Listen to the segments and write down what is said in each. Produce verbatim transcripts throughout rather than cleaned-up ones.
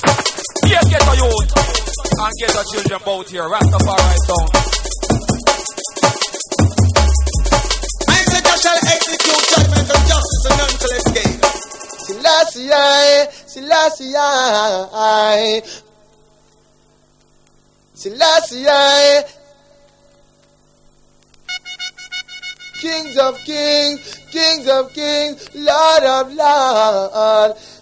Here get a youth and get a children bout here. Rastafari sound. I said I shall execute judgment of justice and none shall escape. Selassie I, Selassie I, Selassie I, Kings of kings, kings of kings, Lord of lords.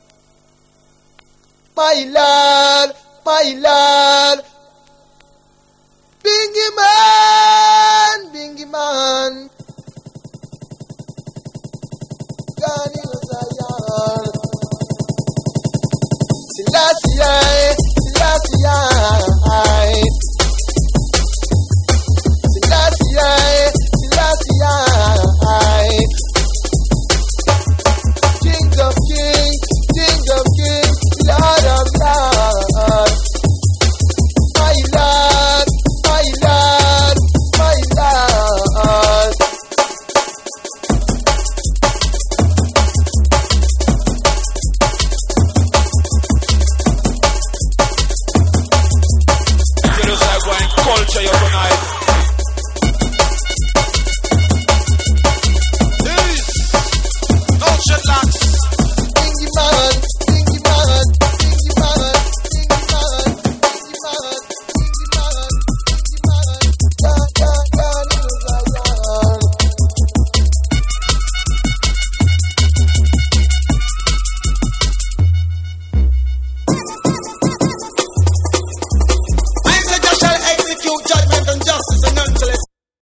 My Lord, my Lord, Bingy man, Bingy man, God in Zion. Selassie I, Selassie I.